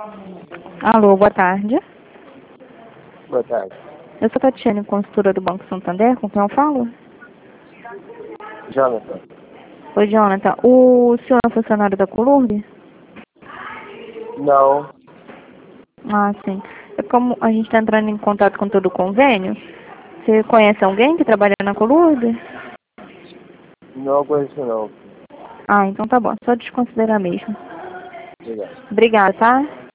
Alô, boa tarde. Boa tarde. Eu sou Tatiane, consultora do Banco Santander, com quem eu falo? Jonathan. Oi, Jonathan. O senhor é funcionário da Colurb? Não, Ah, sim. É como a gente está entrando em contato com todo o convênio. Você conhece alguém que trabalha na Colurb? não conheço não. Ah, então tá bom. Só desconsiderar mesmo. Obrigado. Obrigada, tá?